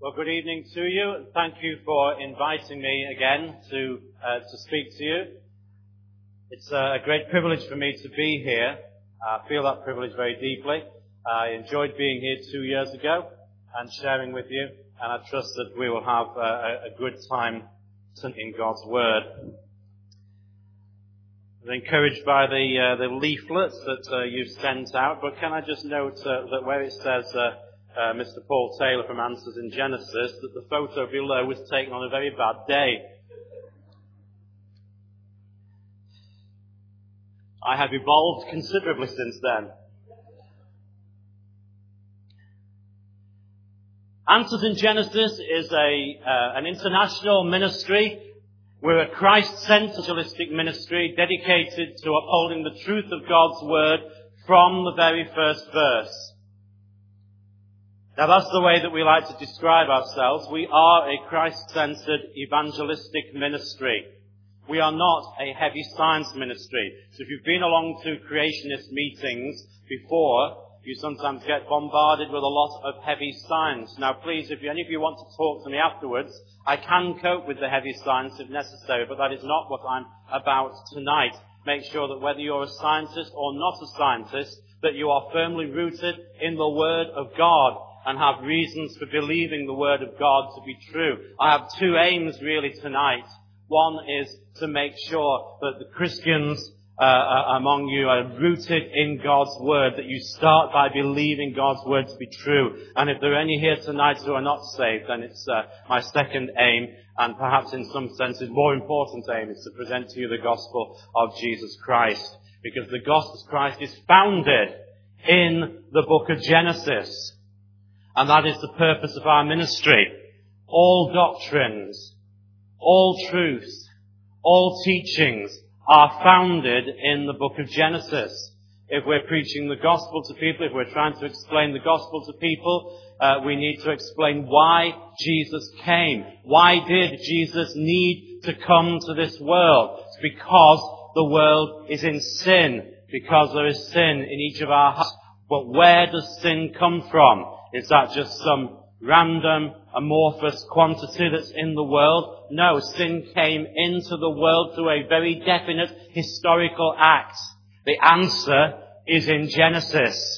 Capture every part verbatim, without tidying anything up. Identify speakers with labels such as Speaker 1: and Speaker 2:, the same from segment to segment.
Speaker 1: Well, good evening to you. Thank you for inviting me again to uh, to speak to you. It's a great privilege for me to be here. I feel that privilege very deeply. I enjoyed being here two years ago and sharing with you, and I trust that we will have a, a good time in God's Word. I'm encouraged by the uh, the leaflets that uh, you've sent out, but can I just note uh, that where it says uh, uh, Mister Paul Taylor from Answers in Genesis, that the photo below was taken on a very bad day. I have evolved considerably since then. Answers in Genesis is a uh, an international ministry. We're a Christ-centered evangelistic ministry dedicated to upholding the truth of God's Word from the very first verse. Now that's the way that we like to describe ourselves. We are a Christ-centered evangelistic ministry. We are not a heavy science ministry. So if you've been along to creationist meetings before, you sometimes get bombarded with a lot of heavy science. Now please, if any of you want to talk to me afterwards, I can cope with the heavy science if necessary, but that is not what I'm about tonight. Make sure that whether you're a scientist or not a scientist, that you are firmly rooted in the Word of God and have reasons for believing the Word of God to be true. I have two aims really tonight. One is to make sure that the Christians uh, among you are rooted in God's Word, that you start by believing God's Word to be true. And if there are any here tonight who are not saved, then it's uh, my second aim, and perhaps in some senses more important aim, is to present to you the gospel of Jesus Christ. Because the gospel of Christ is founded in the book of Genesis. And that is the purpose of our ministry. All doctrines, all truths, all teachings are founded in the book of Genesis. If we're preaching the gospel to people, if we're trying to explain the gospel to people, uh, we need to explain why Jesus came. Why did Jesus need to come to this world? It's because the world is in sin, because there is sin in each of our hearts. But where does sin come from? Is that just some random, amorphous quantity that's in the world? No, sin came into the world through a very definite historical act. The answer is in Genesis.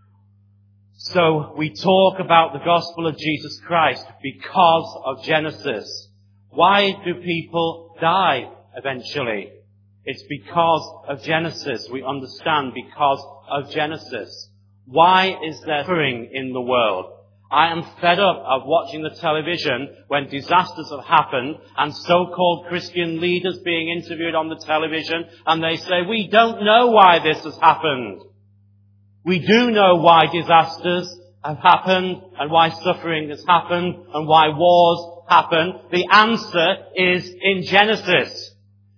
Speaker 1: So we talk about the gospel of Jesus Christ because of Genesis. Why do people die eventually? It's because of Genesis. We understand because of Genesis. Why is there suffering in the world? I am fed up of watching the television when disasters have happened and so-called Christian leaders being interviewed on the television, and they say, we don't know why this has happened. We do know why disasters have happened and why suffering has happened and why wars happen. The answer is in Genesis.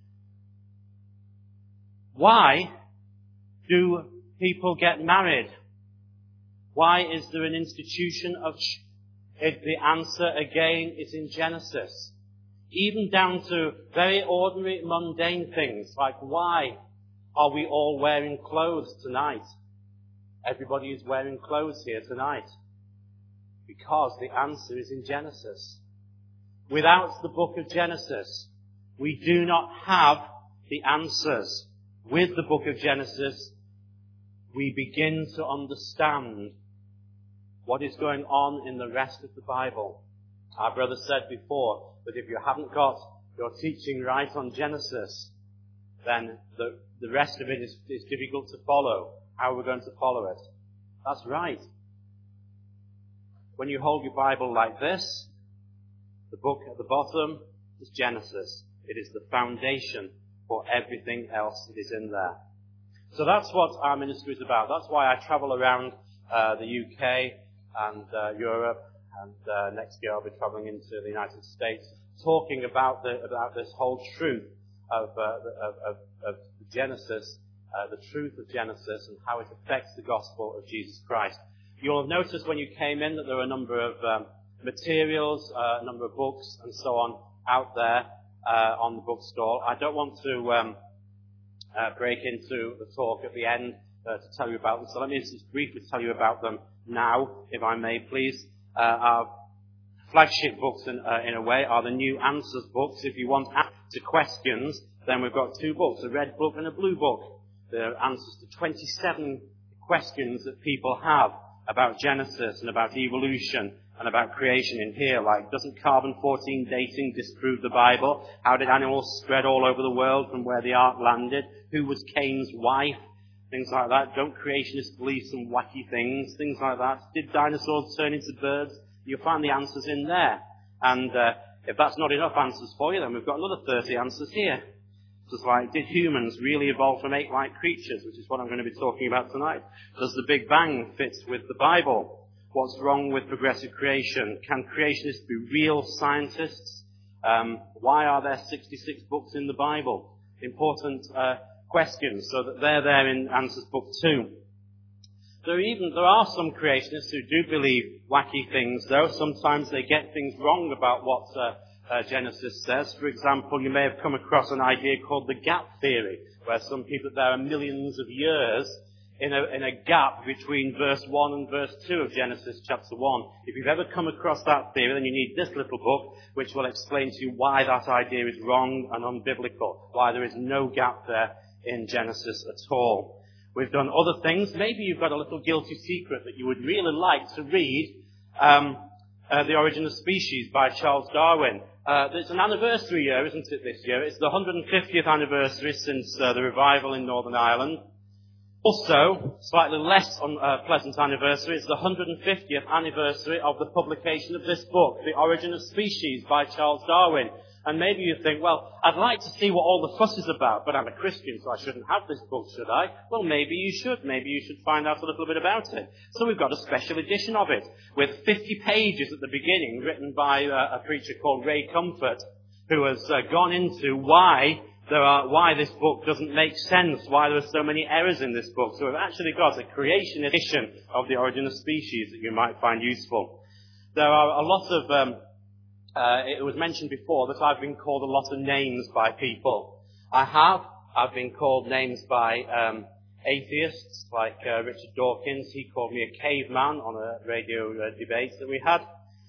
Speaker 1: Why do people get married? Why is there an institution of it? The answer again is in Genesis. Even down to very ordinary, mundane things like why are we all wearing clothes tonight? Everybody is wearing clothes here tonight. Because the answer is in Genesis. Without the book of Genesis, we do not have the answers. With the book of Genesis, we begin to understand what is going on in the rest of the Bible. Our brother said before that if you haven't got your teaching right on Genesis, then the, the rest of it is, is difficult to follow. How are we going to follow it? That's right. When you hold your Bible like this, the book at the bottom is Genesis. It is the foundation for everything else that is in there. So that's what our ministry is about. That's why I travel around uh, the U K and uh, Europe, and uh, next year I'll be traveling into the United States, talking about the about this whole truth of uh, of, of, of Genesis, uh, the truth of Genesis, and how it affects the gospel of Jesus Christ. You'll have noticed when you came in that there are a number of um, materials, uh, a number of books, and so on out there uh, on the bookstall. I don't want to um, uh, break into the talk at the end uh, to tell you about them, so let me just briefly tell you about them now, if I may, please. Uh, our flagship books in, uh, in a way are the New Answers books. If you want answers to questions, then we've got two books, a red book and a blue book. They're answers to twenty-seven questions that people have about Genesis and about evolution and about creation in here, like, doesn't carbon fourteen dating disprove the Bible? How did animals spread all over the world from where the ark landed? Who was Cain's wife? Things like that. Don't creationists believe some wacky things? Things like that. Did dinosaurs turn into birds? You'll find the answers in there. And uh, if that's not enough answers for you, then we've got another thirty answers here. Just like, did humans really evolve from ape-like creatures, which is what I'm going to be talking about tonight? Does the Big Bang fit with the Bible? What's wrong with progressive creation? Can creationists be real scientists? Um, why are there sixty-six books in the Bible? Important uh, questions, so that they're there in Answers Book two. There, even, there are some creationists who do believe wacky things, though. Sometimes they get things wrong about what uh, uh, Genesis says. For example, you may have come across an idea called the gap theory, where some people, there are millions of years in a, in a gap between verse one and verse two of Genesis chapter one. If you've ever come across that theory, then you need this little book, which will explain to you why that idea is wrong and unbiblical, why there is no gap there in Genesis at all. We've done other things. Maybe you've got a little guilty secret that you would really like to read, um, uh, The Origin of Species by Charles Darwin. Uh, it's an anniversary year, isn't it, this year? It's the one hundred fiftieth anniversary since uh, the revival in Northern Ireland. Also, slightly less on, uh, pleasant anniversary, it's the one hundred fiftieth anniversary of the publication of this book, The Origin of Species by Charles Darwin. And maybe you think, well, I'd like to see what all the fuss is about, but I'm a Christian, so I shouldn't have this book, should I? Well, maybe you should. Maybe you should find out a little bit about it. So we've got a special edition of it, with fifty pages at the beginning, written by uh, a preacher called Ray Comfort, who has uh, gone into why there are, why this book doesn't make sense, why there are so many errors in this book. So we've actually got a creation edition of The Origin of Species that you might find useful. There are a lot of... Um, Uh, it was mentioned before that I've been called a lot of names by people. I have. I've been called names by um, atheists, like uh, Richard Dawkins. He called me a caveman on a radio uh, debate that we had.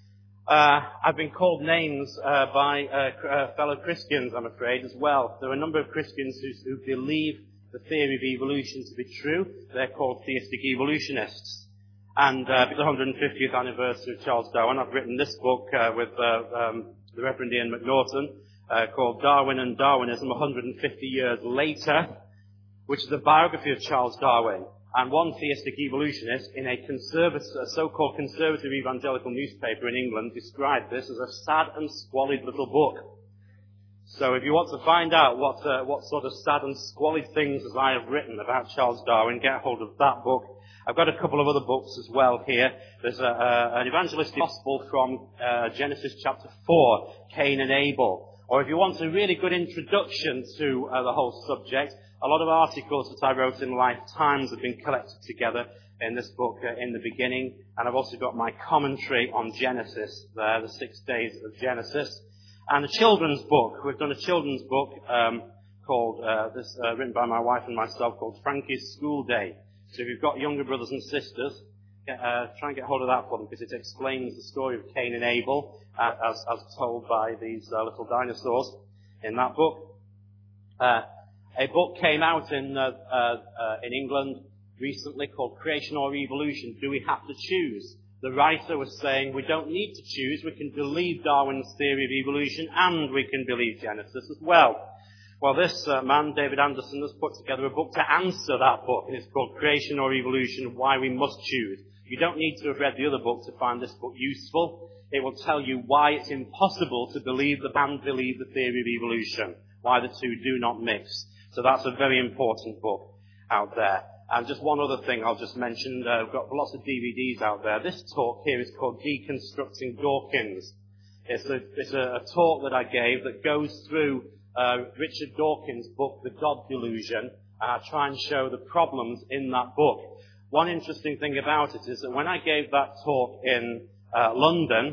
Speaker 1: Uh, I've been called names uh, by uh, uh, fellow Christians, I'm afraid, as well. There are a number of Christians who, who believe the theory of evolution to be true. They're called theistic evolutionists. And uh, it's the one hundred fiftieth anniversary of Charles Darwin. I've written this book uh, with uh, um, the Reverend Ian McNaughton uh, called Darwin and Darwinism one hundred fifty years Later, which is a biography of Charles Darwin. And one theistic evolutionist in a, conservative, a so-called conservative evangelical newspaper in England described this as a sad and squalid little book. So if you want to find out what, uh, what sort of sad and squalid things as I have written about Charles Darwin, get hold of that book. I've got a couple of other books as well here. There's a, a, an evangelistic gospel from uh, Genesis chapter four, Cain and Abel. Or if you want a really good introduction to uh, the whole subject, a lot of articles that I wrote in Life Times have been collected together in this book uh, in the beginning. And I've also got my commentary on Genesis there, the six days of Genesis. And a children's book. We've done a children's book um, called, uh, this uh, written by my wife and myself, called Frankie's School Day. So if you've got younger brothers and sisters, get, uh, try and get hold of that for them, because it explains the story of Cain and Abel, uh, as, as told by these uh, little dinosaurs in that book. Uh, a book came out in, uh, uh, uh, in England recently called Creation or Evolution, Do We Have to Choose? The writer was saying we don't need to choose, we can believe Darwin's theory of evolution and we can believe Genesis as well. Well, this uh, man, David Anderson, has put together a book to answer that book, and it's called Creation or Evolution, Why We Must Choose. You don't need to have read the other book to find this book useful. It will tell you why it's impossible to believe the and believe the theory of evolution, why the two do not mix. So that's a very important book out there. And just one other thing I'll just mention, uh, we've got lots of D V Ds out there. This talk here is called Deconstructing Dawkins. It's a, it's a, a talk that I gave that goes through Uh, Richard Dawkins' book, The God Delusion, and I try and show the problems in that book. One interesting thing about it is that when I gave that talk in uh, London,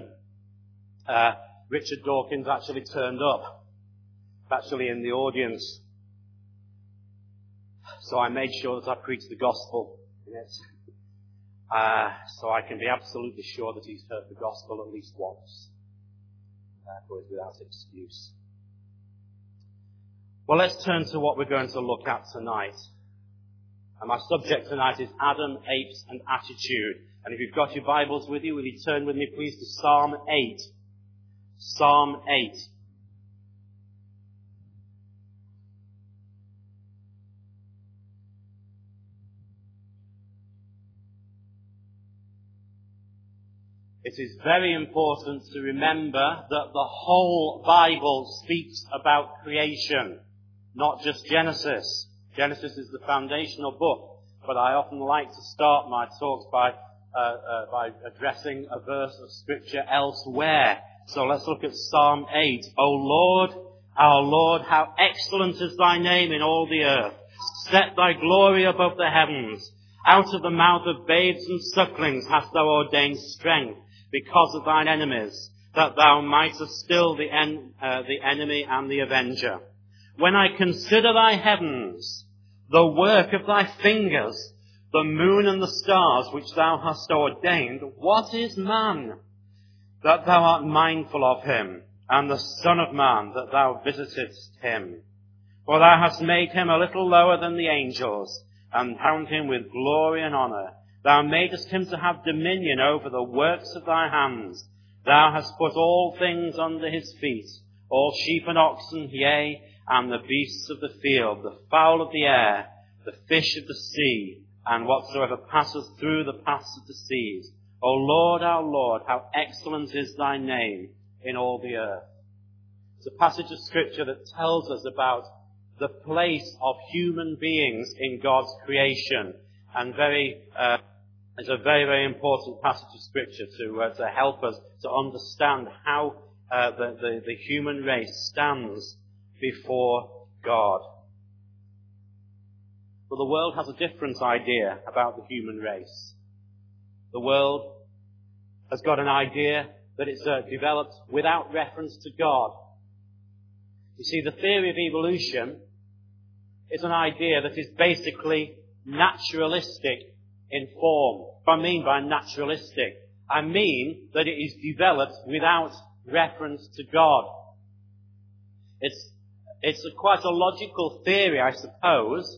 Speaker 1: uh, Richard Dawkins actually turned up, actually in the audience. So I made sure that I preached the gospel in it, uh, so I can be absolutely sure that he's heard the gospel at least once. therefore is without excuse. Well, let's turn to what we're going to look at tonight. And my subject tonight is Adam, Apes, and Attitude. And if you've got your Bibles with you, will you turn with me please to Psalm eight. Psalm eight. It is very important to remember that the whole Bible speaks about creation, not just Genesis. Genesis is the foundational book, but I often like to start my talks by uh, uh, by addressing a verse of Scripture elsewhere. So let's look at Psalm eight. O Lord, our Lord, how excellent is thy name in all the earth. Set thy glory above the heavens. Out of the mouth of babes and sucklings hast thou ordained strength because of thine enemies, that thou mightest still the, en- uh, the enemy and the avenger. When I consider thy heavens, the work of thy fingers, the moon and the stars which thou hast ordained, what is man, that thou art mindful of him, and the Son of Man, that thou visitest him? For thou hast made him a little lower than the angels, and crowned him with glory and honour. Thou madest him to have dominion over the works of thy hands. Thou hast put all things under his feet, all sheep and oxen, yea, and the beasts of the field, the fowl of the air, the fish of the sea, and whatsoever passeth through the paths of the seas. O Lord, our Lord, how excellent is thy name in all the earth. It's a passage of Scripture that tells us about the place of human beings in God's creation, and very uh, it's a very, very important passage of Scripture to uh, to help us to understand how uh, the, the the human race stands before God. But the world has a different idea about the human race. The world has got an idea that it's uh, developed without reference to God. You see, the theory of evolution is an idea that is basically naturalistic in form. What I mean by naturalistic, I mean that it is developed without reference to God. It's it's a, quite a logical theory, I suppose,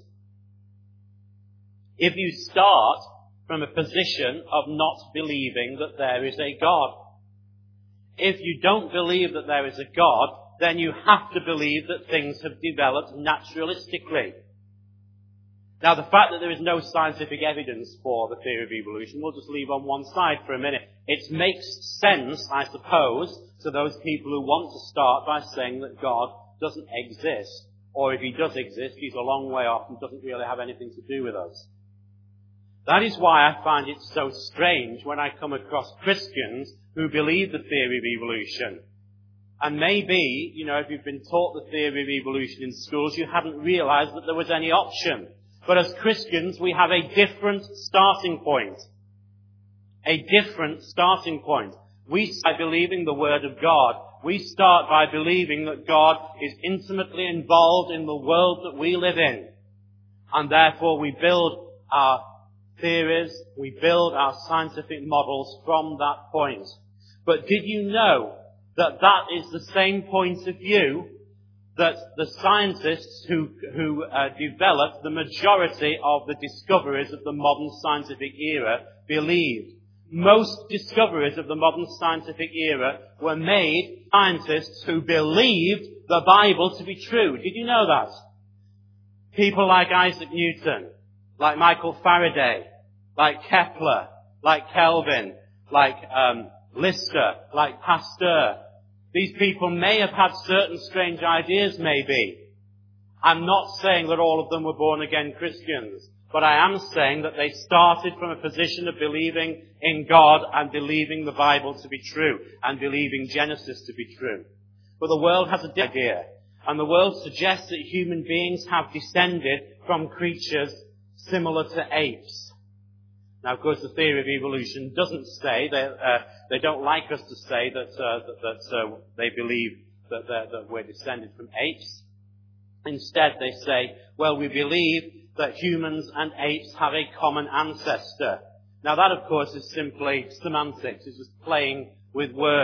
Speaker 1: if you start from a position of not believing that there is a God. If you don't believe that there is a God, then you have to believe that things have developed naturalistically. Now, the fact that there is no scientific evidence for the theory of evolution, we'll just leave on one side for a minute. It makes sense, I suppose, to those people who want to start by saying that God doesn't exist, or if he does exist, he's a long way off and doesn't really have anything to do with us. That is why I find it so strange when I come across Christians who believe the theory of evolution. And maybe, you know, if you've been taught the theory of evolution in schools, you haven't realized that there was any option. But as Christians, we have a different starting point. A different starting point. We start by believing the Word of God. We start by believing that God is intimately involved in the world that we live in. And therefore we build our theories, we build our scientific models from that point. But did you know that that is the same point of view that the scientists who, who uh, developed the majority of the discoveries of the modern scientific era believed? Most discoveries of the modern scientific era were made by scientists who believed the Bible to be true. Did you know that? People like Isaac Newton, like Michael Faraday, like Kepler, like Kelvin, like um, Lister, like Pasteur. These people may have had certain strange ideas, maybe. I'm not saying that all of them were born-again Christians, but I am saying that they started from a position of believing in God and believing the Bible to be true and believing Genesis to be true. But the world has a different idea, and the world suggests that human beings have descended from creatures similar to apes. Now, of course, the theory of evolution doesn't say, they, uh, they don't like us to say that, uh, that, that uh, they believe that, that we're descended from apes. Instead, they say, well, we believe that humans and apes have a common ancestor. Now, that, of course, is simply semantics. It's just playing with words.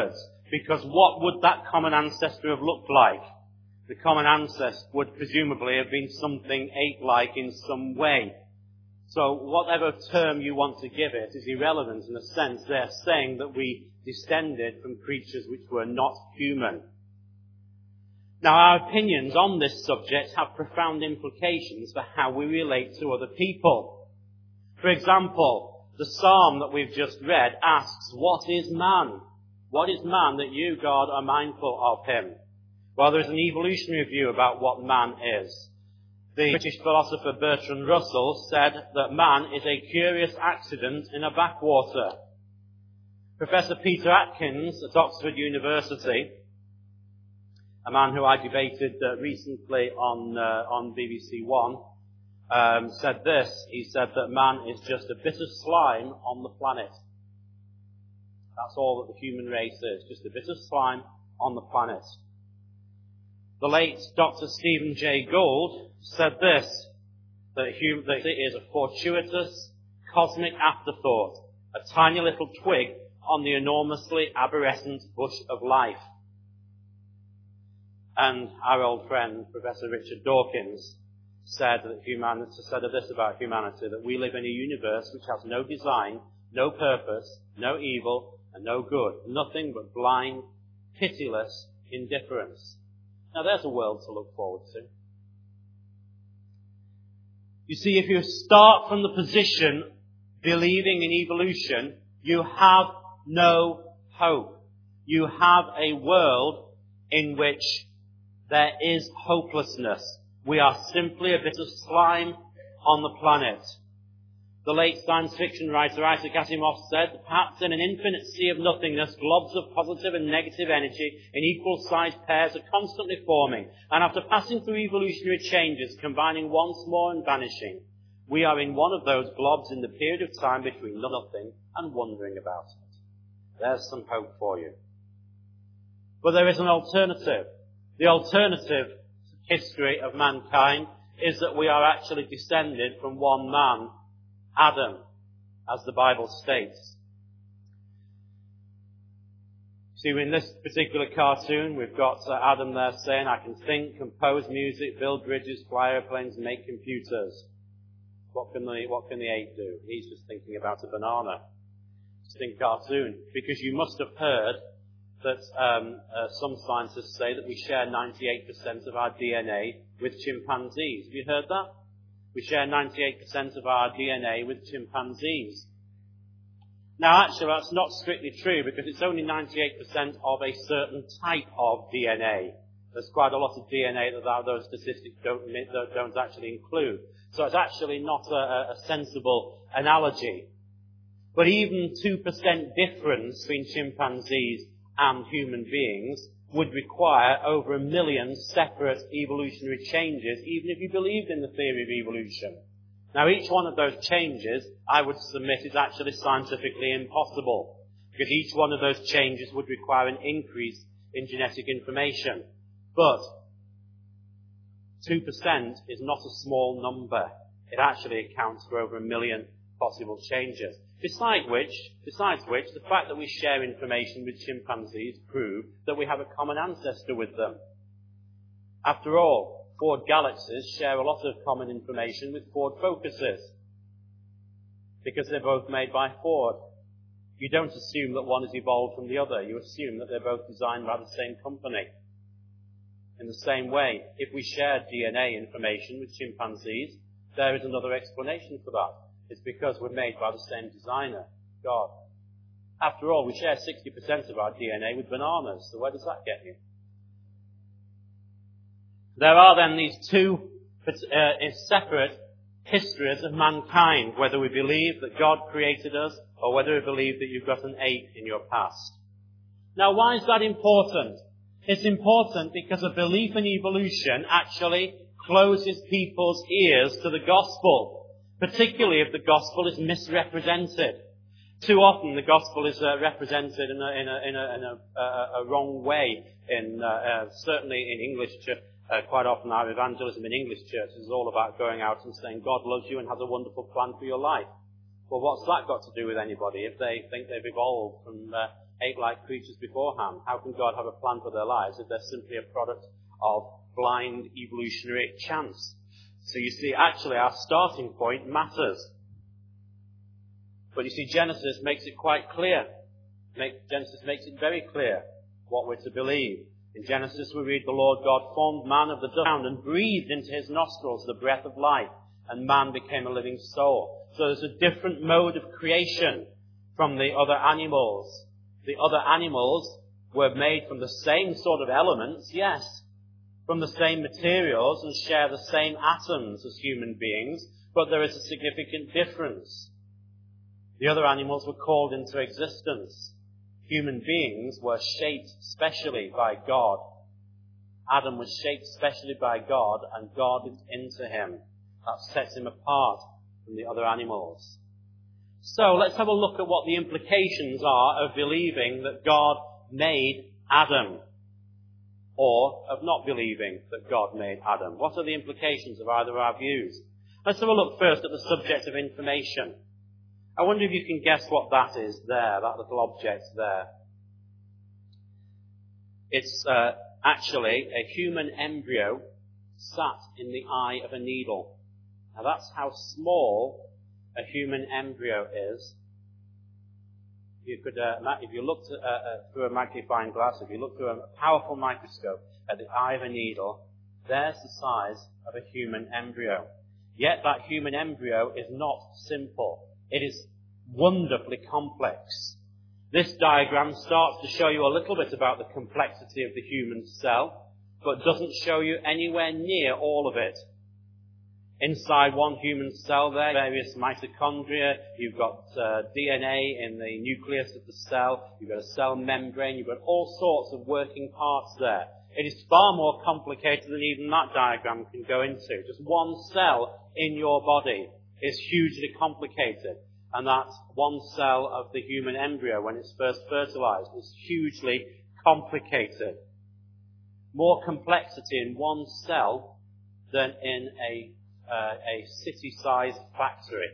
Speaker 1: Because what would that common ancestor have looked like? The common ancestor would presumably have been something ape-like in some way. So whatever term you want to give it is irrelevant in a sense. They're saying that we descended from creatures which were not human. Now, our opinions on this subject have profound implications for how we relate to other people. For example, the psalm that we've just read asks, what is man? What is man that you, God, are mindful of him? Well, there is an evolutionary view about what man is. The British philosopher Bertrand Russell said that man is a curious accident in a backwater. Professor Peter Atkins at Oxford University, a man who I debated uh, recently on uh, on B B C One, um, said this. He said that man is just a bit of slime on the planet. That's all that the human race is, just a bit of slime on the planet. The late Doctor Stephen Jay Gould said this, that, hum- that it is a fortuitous cosmic afterthought, a tiny little twig on the enormously arborescent bush of life. And our old friend, Professor Richard Dawkins, said that humanity, said of this about humanity, that we live in a universe which has no design, no purpose, no evil, and no good. Nothing but blind, pitiless indifference. Now there's a world to look forward to. You see, if you start from the position believing in evolution, you have no hope. You have a world in which there is hopelessness. We are simply a bit of slime on the planet. The late science fiction writer Isaac Asimov said, perhaps in an infinite sea of nothingness, globs of positive and negative energy in equal-sized pairs are constantly forming, and after passing through evolutionary changes, combining once more and vanishing, we are in one of those globs in the period of time between nothing and wondering about it. There's some hope for you. But there is an alternative. The alternative history of mankind is that we are actually descended from one man, Adam, as the Bible states. See, in this particular cartoon, we've got uh, Adam there saying, I can think, compose music, build bridges, fly airplanes, and make computers. What can the, what can the ape do? He's just thinking about a banana. Interesting cartoon. Because you must have heard that um, uh, some scientists say that we share ninety-eight percent of our D N A with chimpanzees. Have you heard that? We share ninety-eight percent of our D N A with chimpanzees. Now, actually, that's not strictly true because it's only ninety-eight percent of a certain type of D N A. There's quite a lot of D N A that those statistics don't, don't actually include. So it's actually not a, a sensible analogy. But even two percent difference between chimpanzees and human beings would require over a million separate evolutionary changes, even if you believed in the theory of evolution. Now, each one of those changes, I would submit, is actually scientifically impossible, because each one of those changes would require an increase in genetic information. But two percent is not a small number. It actually accounts for over a million possible changes. Besides which, besides which, the fact that we share information with chimpanzees proves that we have a common ancestor with them. After all, Ford Galaxies share a lot of common information with Ford Focuses, because they're both made by Ford. You don't assume that one has evolved from the other. You assume that they're both designed by the same company. In the same way, if we share D N A information with chimpanzees, there is another explanation for that. It's because we're made by the same designer, God. After all, we share sixty percent of our D N A with bananas, so where does that get you? There are then these two uh, separate histories of mankind, whether we believe that God created us or whether we believe that you've got an ape in your past. Now, why is that important? It's important because a belief in evolution actually closes people's ears to the gospel, particularly if the gospel is misrepresented. Too often the gospel is uh, represented in a, in a, in a, in a, a, a wrong way, in, uh, uh, certainly in English church. Uh, quite often our evangelism in English churches is all about going out and saying God loves you and has a wonderful plan for your life. Well, what's that got to do with anybody if they think they've evolved from uh, ape-like creatures beforehand. How can God have a plan for their lives if they're simply a product of blind evolutionary chance? So you see, actually our starting point matters. But you see, Genesis makes it quite clear. Make, Genesis makes it very clear what we're to believe. In Genesis we read, the Lord God formed man of the ground and breathed into his nostrils the breath of life, and man became a living soul. So there's a different mode of creation from the other animals. The other animals were made from the same sort of elements, yes, from the same materials and share the same atoms as human beings, but there is a significant difference. The other animals were called into existence. Human beings were shaped specially by God. Adam was shaped specially by God, and God is into him. That sets him apart from the other animals. So let's have a look at what the implications are of believing that God made Adam, or of not believing that God made Adam. What are the implications of either of our views? Let's have a look first at the subject of information. I wonder if you can guess what that is there, that little object there. It's uh, actually a human embryo sat in the eye of a needle. Now that's how small a human embryo is. You could, uh, if you looked uh, uh, through a magnifying glass, if you look through a powerful microscope at the eye of a needle, there's the size of a human embryo. Yet that human embryo is not simple. It is wonderfully complex. This diagram starts to show you a little bit about the complexity of the human cell, but doesn't show you anywhere near all of it. Inside one human cell there, various mitochondria, you've got uh, D N A in the nucleus of the cell, you've got a cell membrane, you've got all sorts of working parts there. It is far more complicated than even that diagram can go into. Just one cell in your body is hugely complicated. And that one cell of the human embryo, when it's first fertilized, is hugely complicated. More complexity in one cell than in a Uh, a city-sized factory.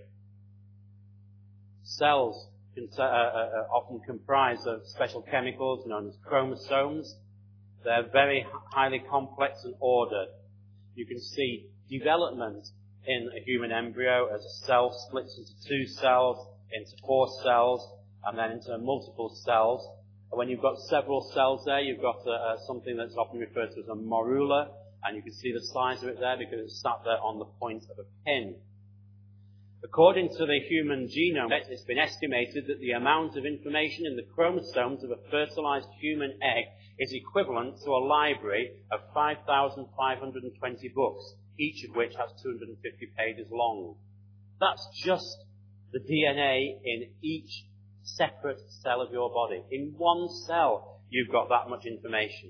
Speaker 1: Cells can, uh, uh, often comprise of special chemicals known as chromosomes. They're very highly complex and ordered. You can see development in a human embryo as a cell splits into two cells, into four cells, and then into multiple cells. And when you've got several cells there, you've got uh, uh, something that's often referred to as a morula. And you can see the size of it there because it's sat there on the point of a pin. According to the human genome, it's been estimated that the amount of information in the chromosomes of a fertilized human egg is equivalent to a library of five thousand five hundred twenty books, each of which has two hundred fifty pages long. That's just the D N A in each separate cell of your body. In one cell, you've got that much information.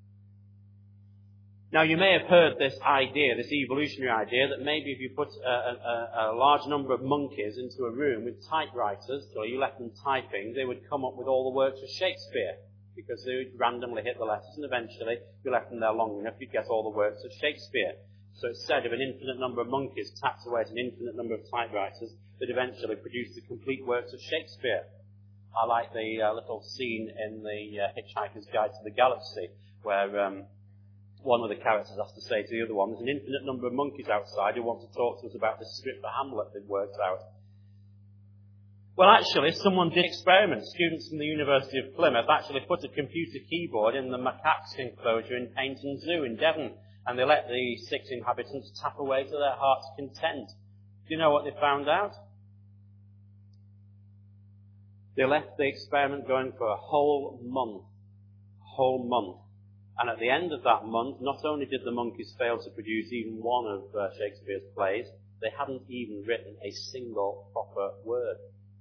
Speaker 1: Now, you may have heard this idea, this evolutionary idea, that maybe if you put a, a, a large number of monkeys into a room with typewriters, or you left them typing, they would come up with all the works of Shakespeare, because they would randomly hit the letters, and eventually, if you left them there long enough, you'd get all the works of Shakespeare. So it's said if an infinite number of monkeys tapped away at an infinite number of typewriters, they'd eventually produce the complete works of Shakespeare. I like the uh, little scene in the uh, Hitchhiker's Guide to the Galaxy, where um, one of the characters has to say to the other one, there's an infinite number of monkeys outside who want to talk to us about the script for Hamlet they've worked out. Well, actually, someone did experiment. Students from the University of Plymouth actually put a computer keyboard in the macaques enclosure in Paignton Zoo in Devon, and they let the six inhabitants tap away to their heart's content. Do you know what they found out? They left the experiment going for a whole month. A whole month. And at the end of that month, not only did the monkeys fail to produce even one of uh, Shakespeare's plays, they hadn't even written a single proper word.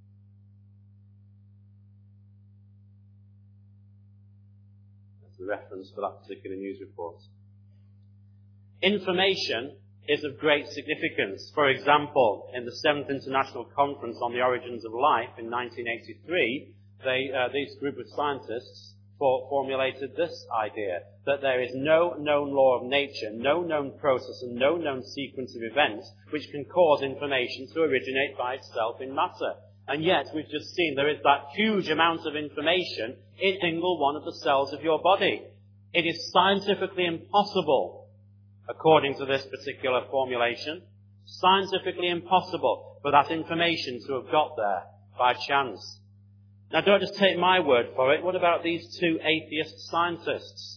Speaker 1: That's the reference for that particular news report. Information is of great significance. For example, in the seventh International Conference on the Origins of Life in nineteen eighty-three, they, uh, this group of scientists formulated this idea, that there is no known law of nature, no known process, and no known sequence of events which can cause information to originate by itself in matter. And yet, we've just seen there is that huge amount of information in single one of the cells of your body. It is scientifically impossible, according to this particular formulation, scientifically impossible for that information to have got there by chance. Now, don't just take my word for it. What about these two atheist scientists?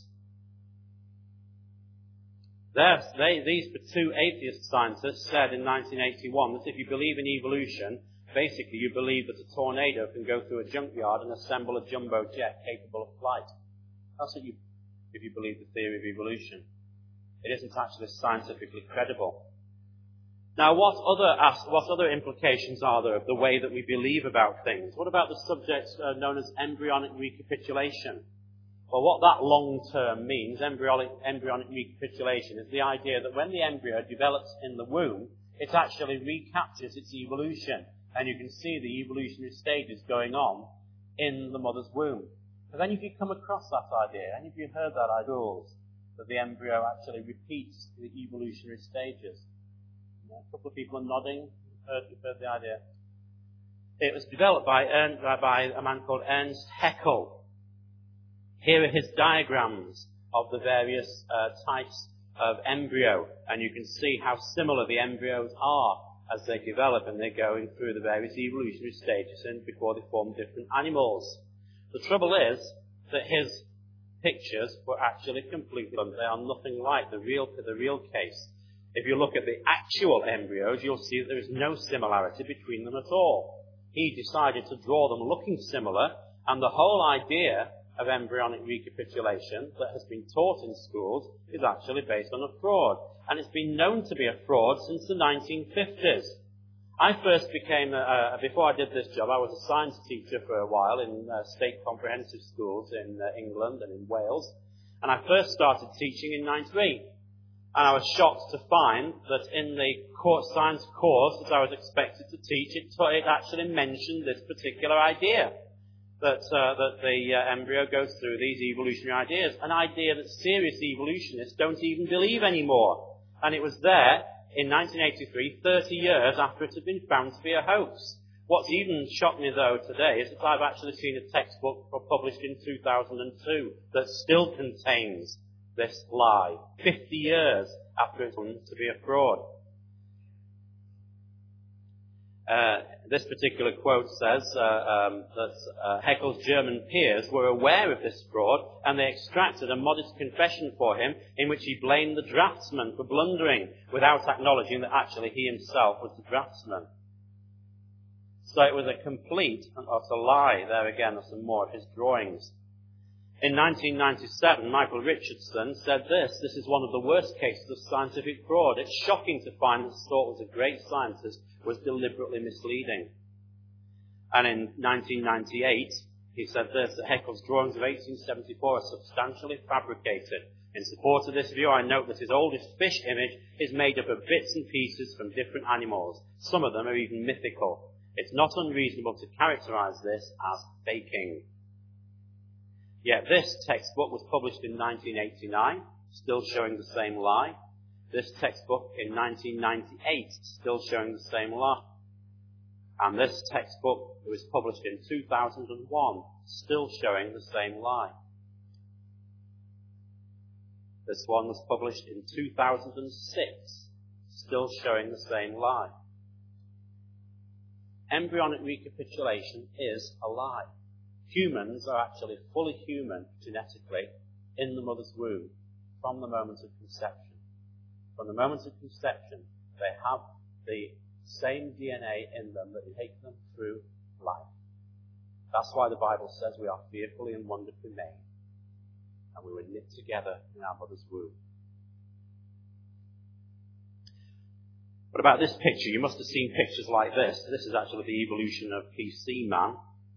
Speaker 1: They're, they, these two atheist scientists said in nineteen eighty-one that if you believe in evolution, basically you believe that a tornado can go through a junkyard and assemble a jumbo jet capable of flight. That's what you, if you believe the theory of evolution. It isn't actually scientifically credible. Now, what other what other implications are there of the way that we believe about things? What about the subject uh, known as embryonic recapitulation? Well, what that long term means, embryonic, embryonic recapitulation, is the idea that when the embryo develops in the womb, it actually recaptures its evolution. And you can see the evolutionary stages going on in the mother's womb. But then if you come across that idea, and if you've heard that idea, that the embryo actually repeats the evolutionary stages. A couple of people are nodding. You've heard, you've heard the idea. It was developed by, Ern, by a man called Ernst Haeckel. Here are his diagrams of the various uh, types of embryo, and you can see how similar the embryos are as they develop and they're going through the various evolutionary stages and before they form different animals. The trouble is that his pictures were actually completely different. They are nothing like the real, the real case. If you look at the actual embryos, you'll see that there is no similarity between them at all. He decided to draw them looking similar, and the whole idea of embryonic recapitulation that has been taught in schools is actually based on a fraud. And it's been known to be a fraud since the nineteen fifties. I first became, a, a, before I did this job, I was a science teacher for a while in uh, state comprehensive schools in uh, England and in Wales. And I first started teaching in ninety-three. And I was shocked to find that in the course, science course that I was expected to teach, it, it actually mentioned this particular idea. That, uh, that the uh, embryo goes through these evolutionary ideas. An idea that serious evolutionists don't even believe anymore. And it was there in nineteen eighty-three, thirty years after it had been found to be a hoax. What's even shocked me, though, today is that I've actually seen a textbook published in two thousand two that still contains this lie, fifty years after it's found to be a fraud. Uh, this particular quote says uh, um, that uh, Haeckel's German peers were aware of this fraud, and they extracted a modest confession for him in which he blamed the draftsman for blundering, without acknowledging that actually he himself was the draftsman. So it was a complete and utter lie. There again are some more of his drawings. In nineteen ninety-seven, Michael Richardson said this: "This is one of the worst cases of scientific fraud. It's shocking to find that Stott was a great scientist was deliberately misleading." And in nineteen ninety-eight, he said this, that Haeckel's drawings of eighteen seventy-four are substantially fabricated. In support of this view, I note that his oldest fish image is made up of bits and pieces from different animals. Some of them are even mythical. It's not unreasonable to characterize this as faking. Yet this textbook was published in nineteen eighty-nine, still showing the same lie. This textbook in nineteen ninety-eight, still showing the same lie. And this textbook was published in two thousand one, still showing the same lie. This one was published in two thousand six, still showing the same lie. Embryonic recapitulation is a lie. Humans are actually fully human genetically in the mother's womb from the moment of conception. From the moment of conception, they have the same D N A in them that takes them through life. That's why the Bible says we are fearfully and wonderfully made, and we were knit together in our mother's womb. What about this picture? You must have seen pictures like this. This is actually the evolution of P C man.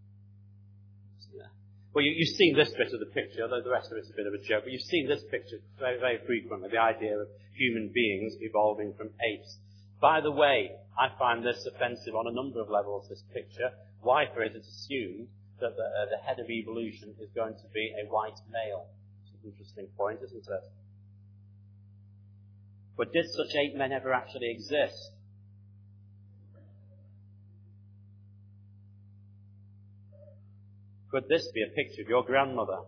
Speaker 1: Well, you, you've seen this bit of the picture, though the rest of it's a bit of a joke, but you've seen this picture very, very frequently, the idea of human beings evolving from apes. By the way, I find this offensive on a number of levels, this picture. Why, for it is assumed that the, uh, the head of evolution is going to be a white male. It's an interesting point, isn't it? But did such ape men ever actually exist? Could this be a picture of your grandmother?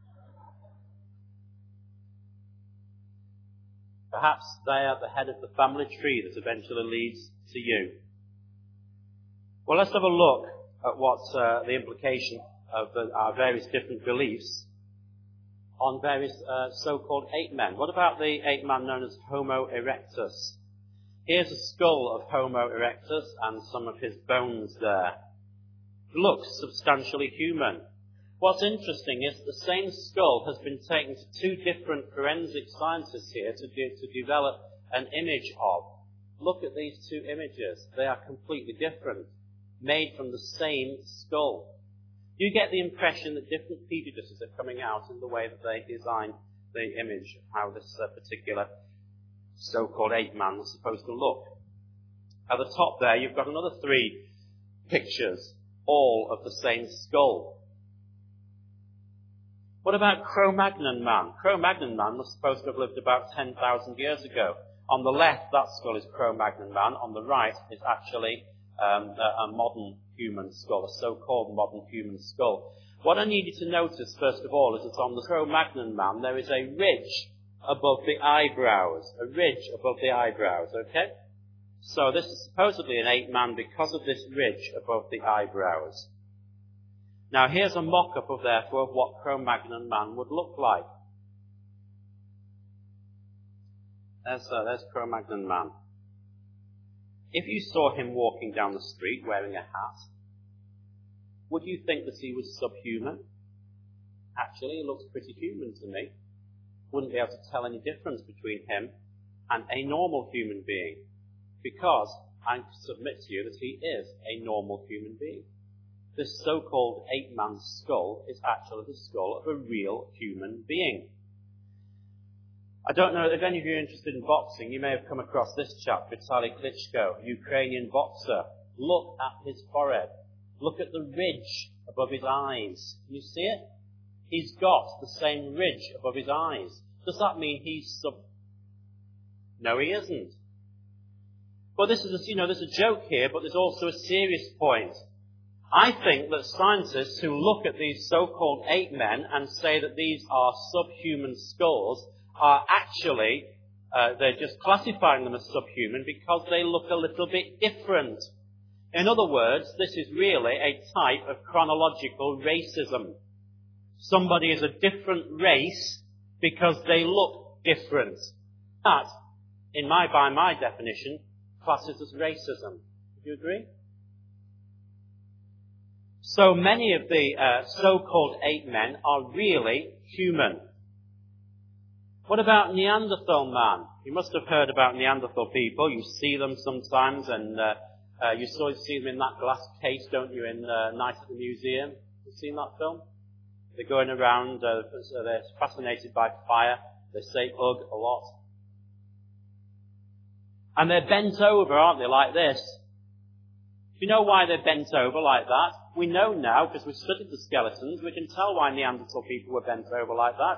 Speaker 1: Perhaps they are the head of the family tree that eventually leads to you. Well, let's have a look at what uh, the implication of the, our various different beliefs on various uh, so-called ape men. What about the ape man known as Homo erectus? Here's a skull of Homo erectus and some of his bones there. It looks substantially human. What's interesting is the same skull has been taken to two different forensic scientists here to, de- to develop an image of. Look at these two images. They are completely different, made from the same skull. You get the impression that different prejudices are coming out in the way that they design the image of how this uh, particular so-called ape man was supposed to look. At the top there, you've got another three pictures, all of the same skull. What about Cro-Magnon man? Cro-Magnon man was supposed to have lived about ten thousand years ago. On the left, that skull is Cro-Magnon man. On the right is actually um, a, a modern human skull, a so-called modern human skull. What I need you to notice, first of all, is that on the Cro-Magnon man, there is a ridge above the eyebrows. A ridge above the eyebrows, okay? So this is supposedly an ape man because of this ridge above the eyebrows. Now here's a mock-up of, therefore, of what Cro-Magnon man would look like. There's, uh, there's Cro-Magnon man. If you saw him walking down the street wearing a hat, would you think that he was subhuman? Actually, he looks pretty human to me. Wouldn't be able to tell any difference between him and a normal human being, because I submit to you that he is a normal human being. This so-called ape-man's skull is actually the skull of a real human being. I don't know if any of you are interested in boxing. You may have come across this chap, Vitaly Klitschko, Ukrainian boxer. Look at his forehead. Look at the ridge above his eyes. Can you see it? He's got the same ridge above his eyes. Does that mean he's sub... No, he isn't. But this is a, you know, there's a joke here, but there's also a serious point. I think that scientists who look at these so-called ape men and say that these are subhuman skulls are actually, uh, they're just classifying them as subhuman because they look a little bit different. In other words, this is really a type of chronological racism. Somebody is a different race because they look different. That, in my, by my definition, classes as racism. Do you agree? So many of the uh, so-called ape men are really human. What about Neanderthal man? You must have heard about Neanderthal people. You see them sometimes, and uh, uh, you saw see them in that glass case, don't you, in uh, Night at the Museum? You've seen that film? They're going around, uh, so they're fascinated by fire. They say ugh a lot. And they're bent over, aren't they, like this? Do you know why they're bent over like that? We know now, because we've studied the skeletons, we can tell why Neanderthal people were bent over like that.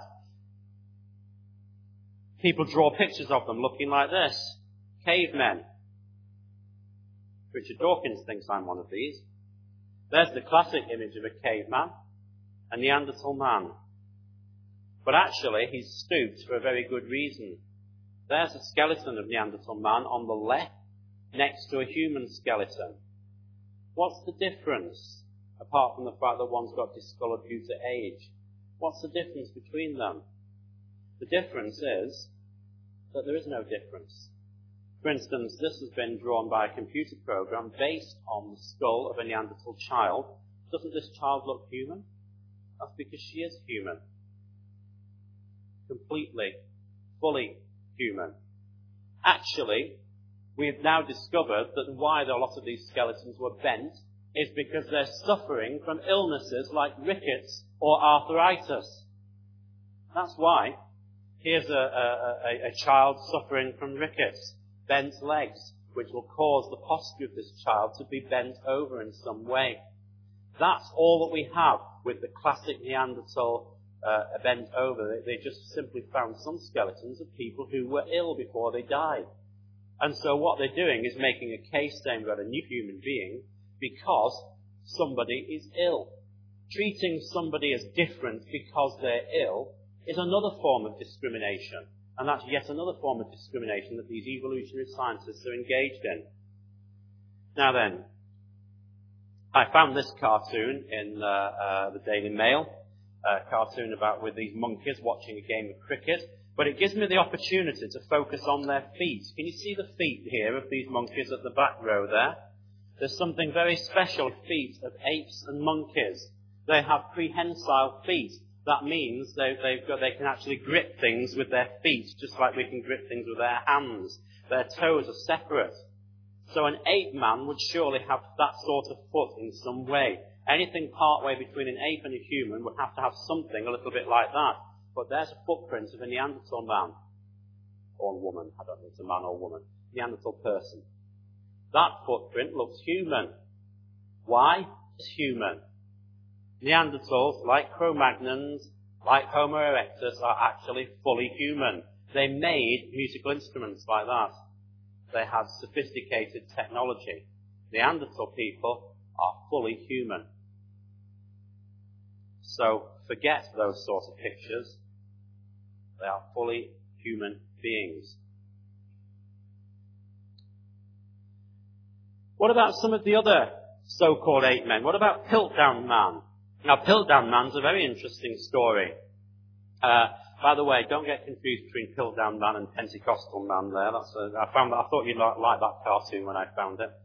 Speaker 1: People draw pictures of them looking like this. Cavemen. Richard Dawkins thinks I'm one of these. There's the classic image of a caveman, a Neanderthal man. But actually, he's stooped for a very good reason. There's a skeleton of Neanderthal man on the left, next to a human skeleton. What's the difference, apart from the fact that one's got discolored due to age? What's the difference between them? The difference is that there is no difference. For instance, this has been drawn by a computer program based on the skull of a Neanderthal child. Doesn't this child look human? That's because she is human. Completely, fully human. Actually, we have now discovered that why a lot of these skeletons were bent is because they're suffering from illnesses like rickets or arthritis. That's why. Here's a, a, a, a child suffering from rickets, bent legs, which will cause the posture of this child to be bent over in some way. That's all that we have with the classic Neanderthal uh, bent over. They, they just simply found some skeletons of people who were ill before they died. And so what they're doing is making a case saying we've got a new human being because somebody is ill. treating somebody as different because they're ill is another form of discrimination. And that's yet another form of discrimination that these evolutionary scientists are engaged in. Now then, I found this cartoon in uh, uh, the Daily Mail, a cartoon about with these monkeys watching a game of cricket, but it gives me the opportunity to focus on their feet. Can you see the feet here of these monkeys at the back row there? There's something very special feet of apes and monkeys. They have prehensile feet. That means they, they've got, they can actually grip things with their feet, just like we can grip things with our hands. Their toes are separate. So an ape man would surely have that sort of foot in some way. Anything partway between an ape and a human would have to have something a little bit like that. But there's a footprint of a Neanderthal man. Or woman. I don't know if it's a man or woman. Neanderthal person. That footprint looks human. Why? It's human. Neanderthals, like Cro-Magnons, like Homo erectus, are actually fully human. They made musical instruments like that. They had sophisticated technology. Neanderthal people are fully human. So forget those sorts of pictures. They are fully human beings. What about some of the other so-called ape men? What about Piltdown Man? Now, Piltdown Man's a very interesting story. Uh, by the way, don't get confused between Piltdown Man and Pentecostal Man there. That's a, I found that, I thought you'd like, like that cartoon when I found it.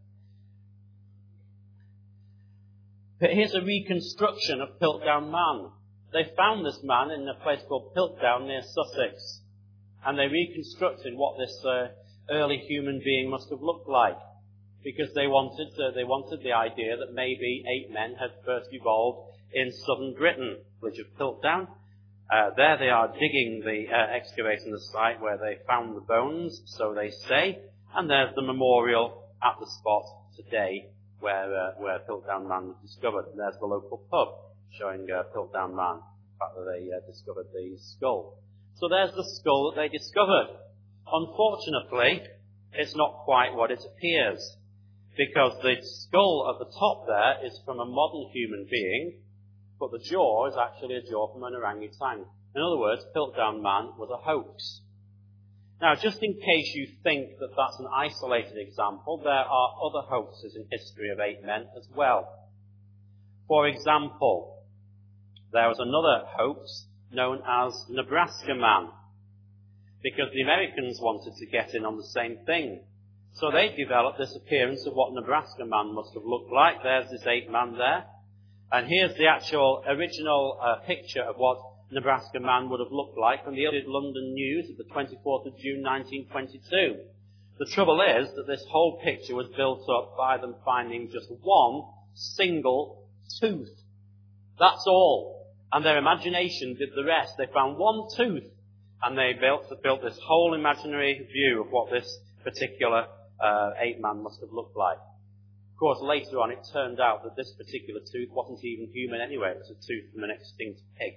Speaker 1: But here's a reconstruction of Piltdown Man. They found this man in a place called Piltdown near Sussex. And they reconstructed what this uh, early human being must have looked like. Because they wanted, uh, they wanted the idea that maybe ape men had first evolved in southern Britain, village of Piltdown. Uh, there they are digging the, uh, excavating the site where they found the bones, so they say. And there's the memorial at the spot today where, uh, where Piltdown Man was discovered. And there's the local pub showing uh, Piltdown Man, the fact that they uh, discovered the skull. So there's the skull that they discovered. Unfortunately, it's not quite what it appears, because the skull at the top there is from a modern human being, but the jaw is actually a jaw from an orangutan. In other words, Piltdown Man was a hoax. Now, just in case you think that that's an isolated example, there are other hoaxes in history of ape men as well. For example, there was another hoax known as Nebraska Man, because the Americans wanted to get in on the same thing. So they developed this appearance of what Nebraska Man must have looked like. There's this ape man there. And here's the actual original uh, picture of what Nebraska Man would have looked like from the early London News of the twenty-fourth of June nineteen twenty-two. The trouble is that this whole picture was built up by them finding just one single tooth. That's all. And their imagination did the rest. They found one tooth and they built, built this whole imaginary view of what this particular uh, ape man must have looked like. Of course, later on it turned out that this particular tooth wasn't even human anyway. It was a tooth from an extinct pig.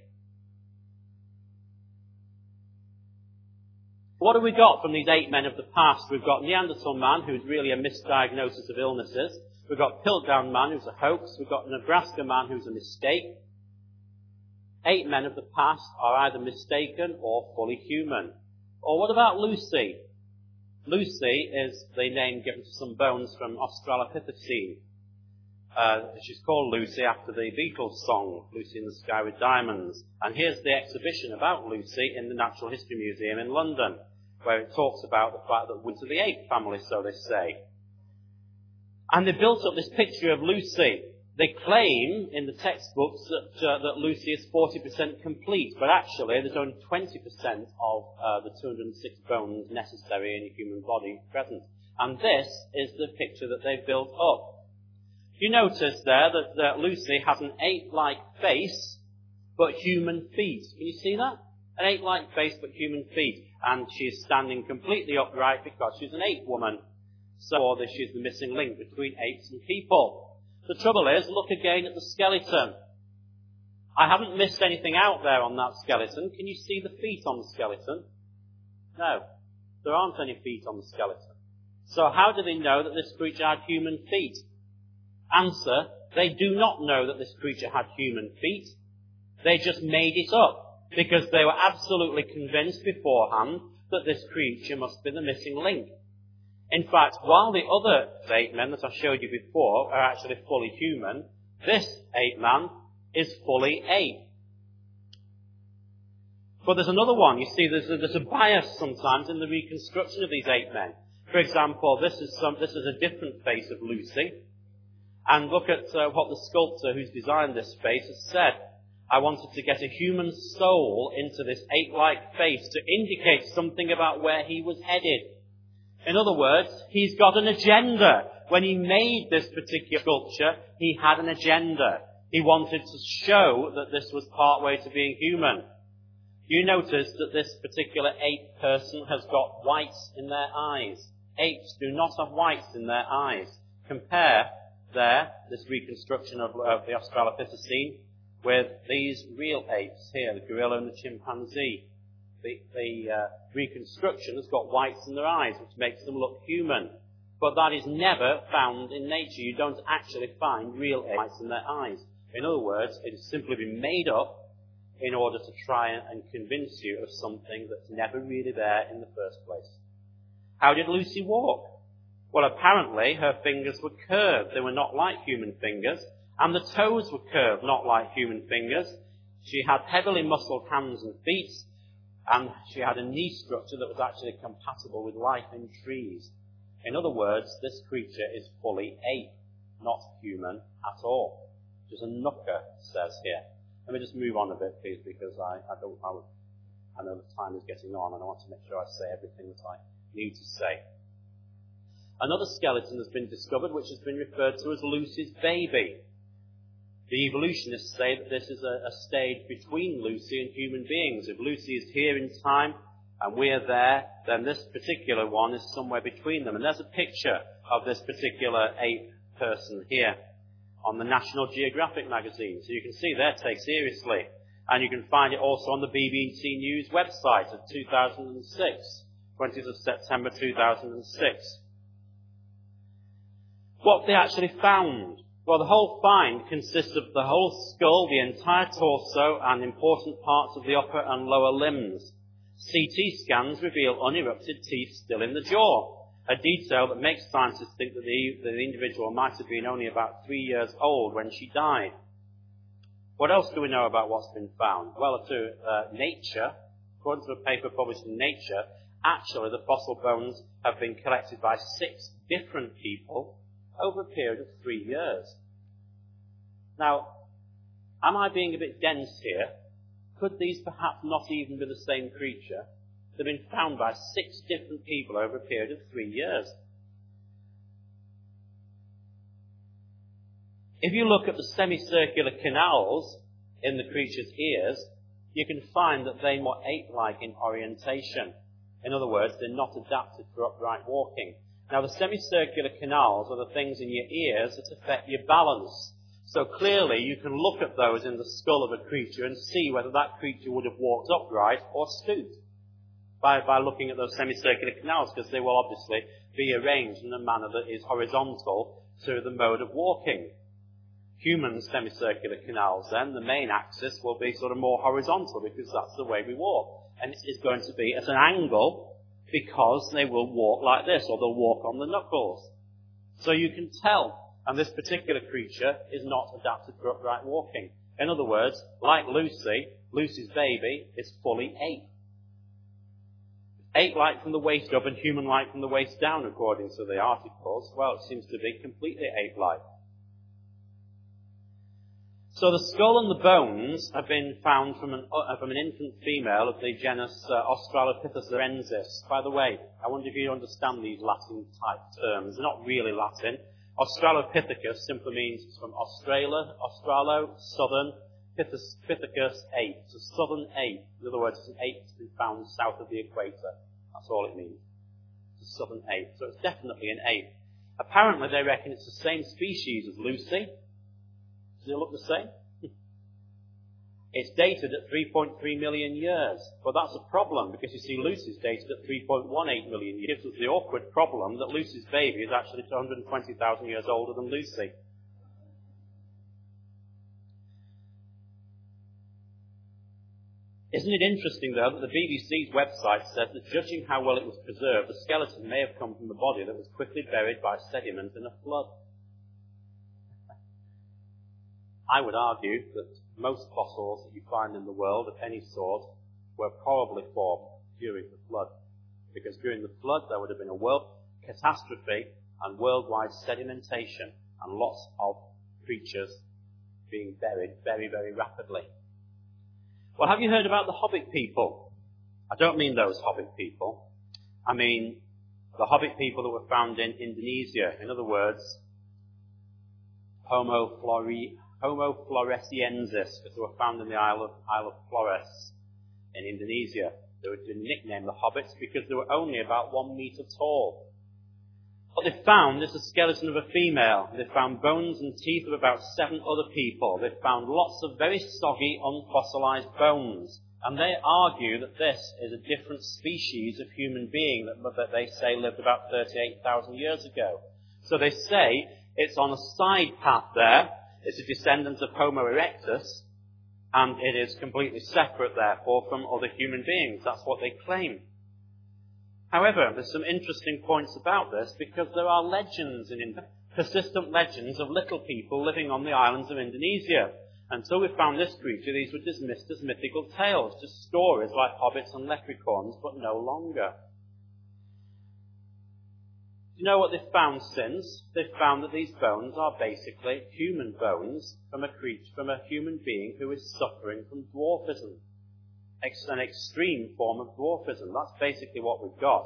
Speaker 1: What have we got from these ape men of the past? We've got Neanderthal Man, who's really a misdiagnosis of illnesses. We've got Piltdown Man, who's a hoax. We've got Nebraska Man, who's a mistake. Ape men of the past are either mistaken or fully human. Or what about Lucy? Lucy is the name given to some bones from Australopithecine. Uh, she's called Lucy after the Beatles song, Lucy in the Sky with Diamonds. And here's the exhibition about Lucy in the Natural History Museum in London, where it talks about the fact that we went to the ape family, so they say. And they built up this picture of Lucy. They claim in the textbooks that, uh, that Lucy is forty percent complete, but actually there's only twenty percent of uh, the two hundred six bones necessary in a human body present. And this is the picture that they've built up. You notice there that, that Lucy has an ape-like face, but human feet. Can you see that? An ape-like face, but human feet. And she is standing completely upright because she's an ape woman. So she's the missing link between apes and people. The trouble is, look again at the skeleton. I haven't missed anything out there on that skeleton. Can you see the feet on the skeleton? No, there aren't any feet on the skeleton. So how do they know that this creature had human feet? Answer, They do not know that this creature had human feet. They just made it up because they were absolutely convinced beforehand that this creature must be the missing link. In fact, while the other ape men that I showed you before are actually fully human, this ape man is fully ape. But there's another one. You see, there's a, there's a bias sometimes in the reconstruction of these ape men. For example, this is some, this is a different face of Lucy. And look at uh, what the sculptor who's designed this face has said. I wanted to get a human soul into this ape-like face to indicate something about where he was headed. In other words, he's got an agenda. When he made this particular sculpture, he had an agenda. He wanted to show that this was part way to being human. You notice that this particular ape person has got whites in their eyes. Apes do not have whites in their eyes. Compare there, this reconstruction of, of the Australopithecine, with these real apes here, the gorilla and the chimpanzee. The, the uh, reconstruction has got whites in their eyes, which makes them look human. But that is never found in nature. You don't actually find real whites in their eyes. In other words, it has simply been made up in order to try and convince you of something that's never really there in the first place. How did Lucy walk? Well, apparently her fingers were curved. They were not like human fingers. And the toes were curved, not like human fingers. She had heavily muscled hands and feet. And she had a knee structure that was actually compatible with life in trees. In other words, this creature is fully ape, not human at all. Just a knucker, it says here. Let me just move on a bit, please, because I, I don't I, I know the time is getting on and I want to make sure I say everything that I need to say. Another skeleton has been discovered, which has been referred to as Lucy's baby. The evolutionists say that this is a, a stage between Lucy and human beings. If Lucy is here in time and we're there, then this particular one is somewhere between them. And there's a picture of this particular ape person here on the National Geographic magazine. So you can see there, take seriously. And you can find it also on the B B C News website of two thousand six, twentieth of September two thousand six. What they actually found? Well, the whole find consists of the whole skull, the entire torso, and important parts of the upper and lower limbs. C T scans reveal unerupted teeth still in the jaw, a detail that makes scientists think that the, that the individual might have been only about three years old when she died. What else do we know about what's been found? Well, to uh, Nature, according to a paper published in Nature, actually the fossil bones have been collected by six different people over a period of three years. Now, am I being a bit dense here? Could these perhaps not even be the same creature? They've been found by six different people over a period of three years. If you look at the semicircular canals in the creature's ears, you can find that they're more ape-like in orientation. In other words, they're not adapted for upright walking. Now, the semicircular canals are the things in your ears that affect your balance. So clearly, you can look at those in the skull of a creature and see whether that creature would have walked upright or stooped by, by looking at those semicircular canals, because they will obviously be arranged in a manner that is horizontal to the mode of walking. Human semicircular canals, then, the main axis will be sort of more horizontal, because that's the way we walk. And it's going to be at an angle, because they will walk like this, or they'll walk on the knuckles. So you can tell. And this particular creature is not adapted for upright walking. In other words, like Lucy, Lucy's baby is fully ape. Ape-like from the waist up and human-like from the waist down, according to the articles. Well, it seems to be completely ape-like. So the skull and the bones have been found from an, uh, from an infant female of the genus uh, Australopithecus. By the way, I wonder if you understand these Latin-type terms. They're not really Latin. Australopithecus simply means it's from Australia, Australo, southern, Pithecus, Pithecus, ape. It's a southern ape. In other words, it's an ape that's been found south of the equator. That's all it means. It's a southern ape. So it's definitely an ape. Apparently, they reckon it's the same species as Lucy. Does it look the same? It's dated at three point three million years. But that's a problem, because you see Lucy's dated at three point one eight million years. It gives us the awkward problem that Lucy's baby is actually two hundred twenty thousand years older than Lucy. Isn't it interesting, though, that the B B C's website said that judging how well it was preserved, the skeleton may have come from a body that was quickly buried by sediment in a flood. I would argue that most fossils that you find in the world of any sort were probably formed during the flood. Because during the flood there would have been a world catastrophe and worldwide sedimentation and lots of creatures being buried very, very rapidly. Well, have you heard about the Hobbit people? I don't mean those Hobbit people. I mean the Hobbit people that were found in Indonesia. In other words, Homo, flori, Homo floresiensis, because they were found in the Isle of, Isle of Flores in Indonesia. They were nicknamed the Hobbits because they were only about one metre tall. What they found is the skeleton of a female. They found bones and teeth of about seven other people. They found lots of very soggy, unfossilized bones. And they argue that this is a different species of human being that, that they say lived about thirty-eight thousand years ago. So they say it's on a side path there. It's a descendant of Homo erectus. And it is completely separate, therefore, from other human beings. That's what they claim. However, there's some interesting points about this because there are legends in Indonesia, persistent legends of little people living on the islands of Indonesia. Until we found this creature, these were dismissed as mythical tales, just stories like hobbits and leprechauns, but no longer. Do you know what they've found since? They've found that these bones are basically human bones from a creature, from a human being who is suffering from dwarfism. An extreme form of dwarfism. That's basically what we've got.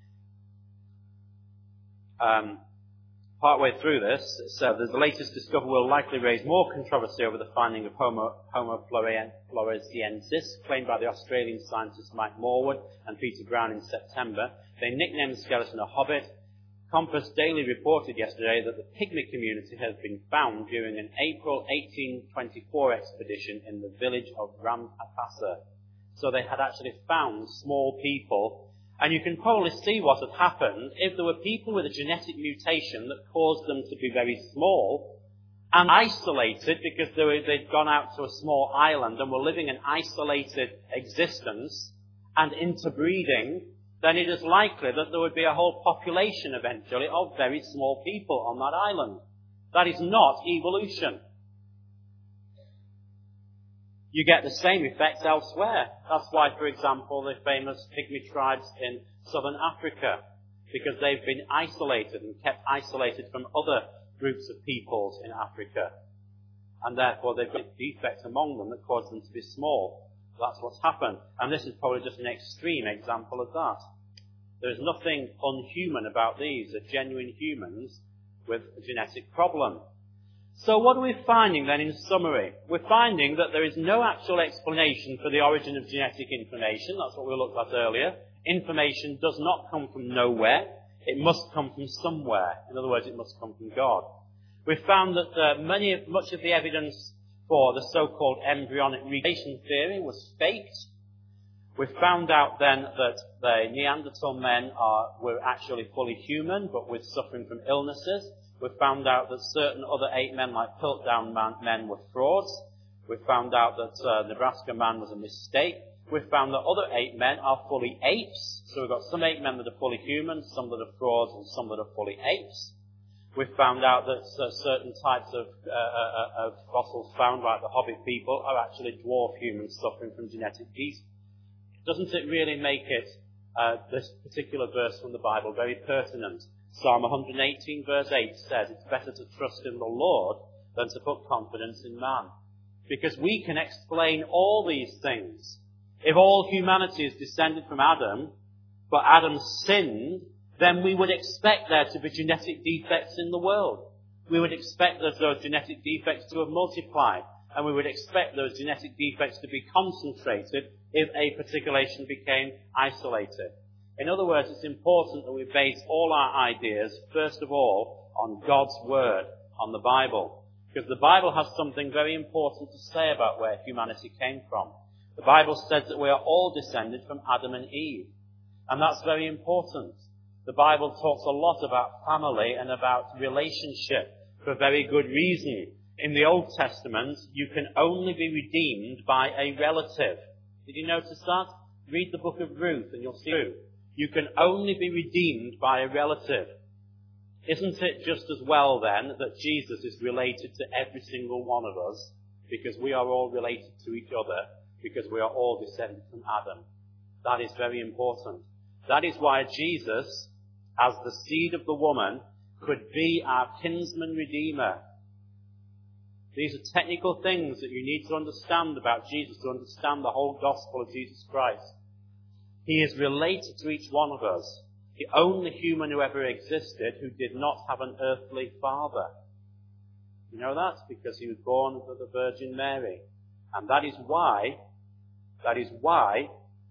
Speaker 1: Um, partway through this, so the latest discovery will likely raise more controversy over the finding of Homo, Homo floresiensis, claimed by the Australian scientists Mike Morwood and Peter Brown in September. They nicknamed the skeleton a hobbit. Compass Daily reported yesterday that the pygmy community has been found during an April eighteen twenty-four expedition in the village of Rampasa. So they had actually found small people. And you can probably see what had happened if there were people with a genetic mutation that caused them to be very small and isolated because they were, they'd gone out to a small island and were living an isolated existence and interbreeding, then it is likely that there would be a whole population eventually of very small people on that island. That is not evolution. You get the same effects elsewhere. That's why, for example, the famous pygmy tribes in southern Africa, because they've been isolated and kept isolated from other groups of peoples in Africa. And therefore they've got defects among them that cause them to be small. That's what's happened. And this is probably just an extreme example of that. There's nothing unhuman about these. They're genuine humans with a genetic problem. So what are we finding then in summary? We're finding that there is no actual explanation for the origin of genetic information. That's what we looked at earlier. Information does not come from nowhere. It must come from somewhere. In other words, it must come from God. We've found that uh, many, much of the evidence for the so-called embryonic regeneration theory was faked. We found out then that the Neanderthal men are, were actually fully human, but with suffering from illnesses. We found out that certain other ape men, like Piltdown man, men, were frauds. We found out that uh, Nebraska man was a mistake. We found that other ape men are fully apes. So we've got some ape men that are fully human, some that are frauds, and some that are fully apes. We found out that uh, certain types of, uh, uh, of fossils found, like the Hobbit people, are actually dwarf humans suffering from genetic defects. Doesn't it really make it, uh, this particular verse from the Bible, very pertinent? Psalm one eighteen verse eight says it's better to trust in the Lord than to put confidence in man. Because we can explain all these things. If all humanity is descended from Adam, but Adam sinned, then we would expect there to be genetic defects in the world. We would expect those, those genetic defects to have multiplied. And we would expect those genetic defects to be concentrated if a population became isolated. In other words, it's important that we base all our ideas, first of all, on God's Word, on the Bible. Because the Bible has something very important to say about where humanity came from. The Bible says that we are all descended from Adam and Eve. And that's very important. The Bible talks a lot about family and about relationship for a very good reason. In the Old Testament, you can only be redeemed by a relative. Did you notice that? Read the book of Ruth and you'll see Ruth. You can only be redeemed by a relative. Isn't it just as well then that Jesus is related to every single one of us because we are all related to each other because we are all descended from Adam? That is very important. That is why Jesus, as the seed of the woman, could be our kinsman redeemer. These are technical things that you need to understand about Jesus to understand the whole gospel of Jesus Christ. He is related to each one of us. The only human who ever existed who did not have an earthly father. You know that? Because he was born of the Virgin Mary. And that is why, that is why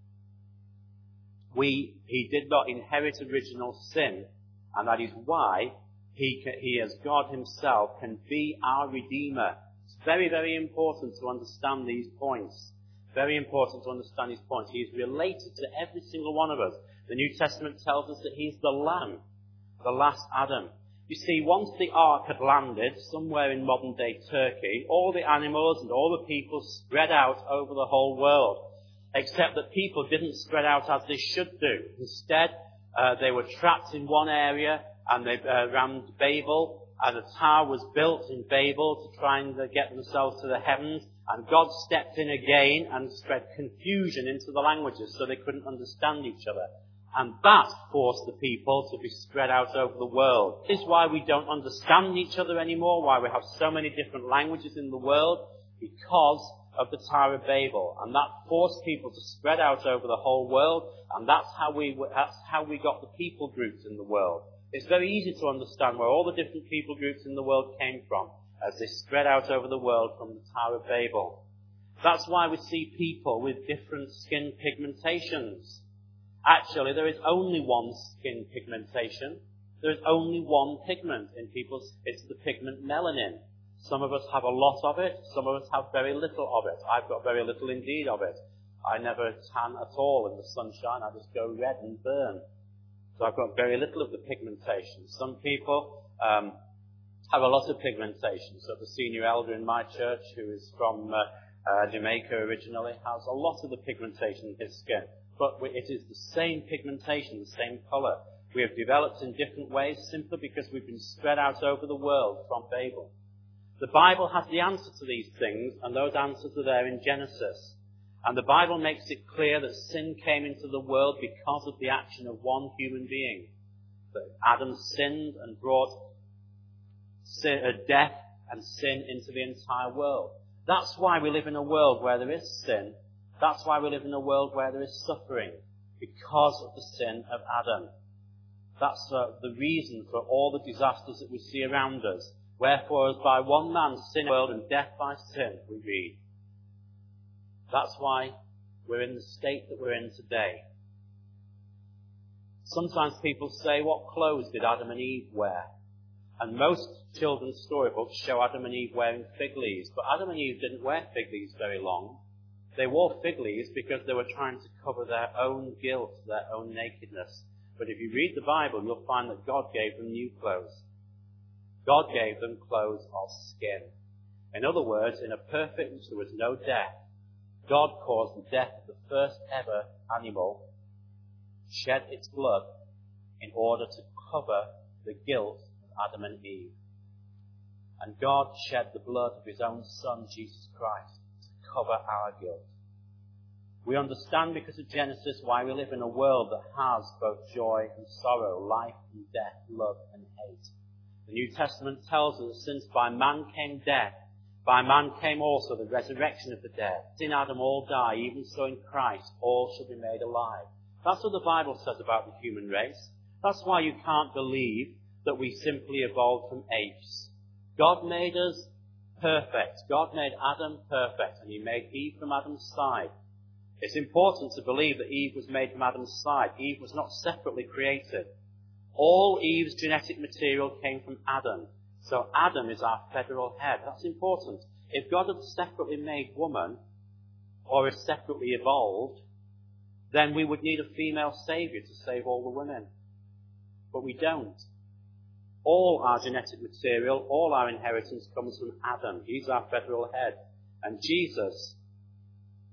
Speaker 1: we, he did not inherit original sin. And that is why he, he as God himself can be our Redeemer. It's very, very important to understand these points. Very important to understand these points. He is related to every single one of us. The New Testament tells us that he's the Lamb, the last Adam. You see, once the ark had landed somewhere in modern-day Turkey, all the animals and all the people spread out over the whole world, except that people didn't spread out as they should do. Instead, uh, they were trapped in one area, and they uh, ran to Babel, and a tower was built in Babel to try and uh, get themselves to the heavens, and God stepped in again and spread confusion into the languages so they couldn't understand each other. And that forced the people to be spread out over the world. This is why we don't understand each other anymore, why we have so many different languages in the world, because of the Tower of Babel. And that forced people to spread out over the whole world, and that's how we, that's how we got the people groups in the world. It's very easy to understand where all the different people groups in the world came from, as they spread out over the world from the Tower of Babel. That's why we see people with different skin pigmentations. Actually, there is only one skin pigmentation. There is only one pigment in people's, it's the pigment melanin. Some of us have a lot of it, some of us have very little of it. I've got very little indeed of it. I never tan at all in the sunshine, I just go red and burn. So I've got very little of the pigmentation. Some people um, have a lot of pigmentation. So the senior elder in my church, who is from uh, uh, Jamaica originally, has a lot of the pigmentation in his skin. But it is the same pigmentation, the same colour. We have developed in different ways simply because we've been spread out over the world from Babel. The Bible has the answer to these things, and those answers are there in Genesis. And the Bible makes it clear that sin came into the world because of the action of one human being. That Adam sinned and brought sin, uh, death and sin into the entire world. That's why we live in a world where there is sin. That's why we live in a world where there is suffering, because of the sin of Adam. That's uh, the reason for all the disasters that we see around us. Wherefore, as by one man sin in the world and death by sin, we read. That's why we're in the state that we're in today. Sometimes people say, what clothes did Adam and Eve wear? And most children's storybooks show Adam and Eve wearing fig leaves. But Adam and Eve didn't wear fig leaves very long. They wore fig leaves because they were trying to cover their own guilt, their own nakedness. But if you read the Bible, you'll find that God gave them new clothes. God gave them clothes of skin. In other words, in a perfect, there was no death. God caused the death of the first ever animal, shed its blood in order to cover the guilt of Adam and Eve. And God shed the blood of his own Son, Jesus Christ, to cover our guilt. We understand because of Genesis why we live in a world that has both joy and sorrow, life and death, love and hate. The New Testament tells us that since by man came death, by man came also the resurrection of the dead. In Adam all die, even so in Christ all shall be made alive. That's what the Bible says about the human race. That's why you can't believe that we simply evolved from apes. God made us perfect. God made Adam perfect, and he made Eve from Adam's side. It's important to believe that Eve was made from Adam's side. Eve was not separately created. All Eve's genetic material came from Adam. So Adam is our federal head. That's important. If God had separately made woman, or is separately evolved, then we would need a female saviour to save all the women. But we don't. All our genetic material, all our inheritance comes from Adam. He's our federal head. And Jesus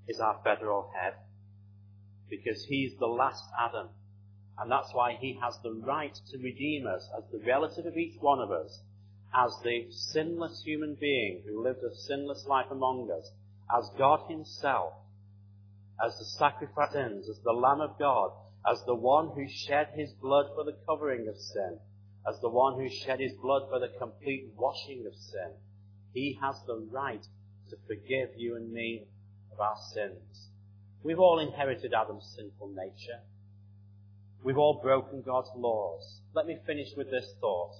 Speaker 1: is our federal head, because he's the last Adam. And that's why he has the right to redeem us as the relative of each one of us, as the sinless human being who lived a sinless life among us, as God himself, as the sacrifice of sins, as the Lamb of God, as the one who shed his blood for the covering of sin, as the one who shed his blood for the complete washing of sin. He has the right to forgive you and me of our sins. We've all inherited Adam's sinful nature. We've all broken God's laws. Let me finish with this thought.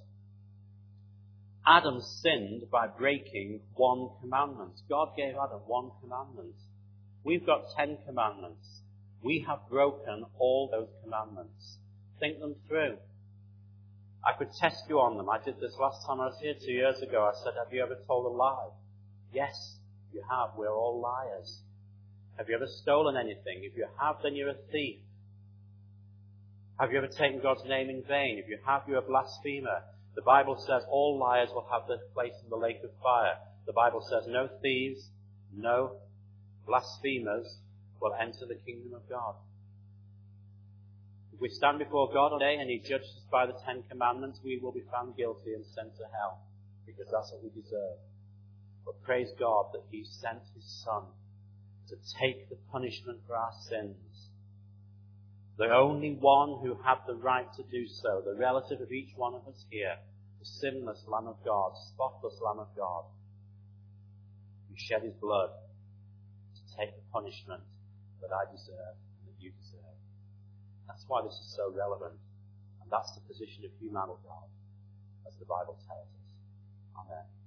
Speaker 1: Adam sinned by breaking one commandment. God gave Adam one commandment. We've got ten commandments. We have broken all those commandments. Think them through. I could test you on them. I did this last time I was here two years ago. I said, have you ever told a lie? Yes, you have. We're all liars. Have you ever stolen anything? If you have, then you're a thief. Have you ever taken God's name in vain? If you have, you're a blasphemer. The Bible says all liars will have their place in the lake of fire. The Bible says no thieves, no blasphemers will enter the kingdom of God. If we stand before God one day and he judges us by the Ten Commandments, we will be found guilty and sent to hell, because that's what we deserve. But praise God that he sent his Son to take the punishment for our sins. The only one who had the right to do so, the relative of each one of us here, the sinless Lamb of God, spotless Lamb of God, who shed his blood to take the punishment that I deserve and that you deserve. That's why this is so relevant. And that's the position of humanity, God, as the Bible tells us. Amen.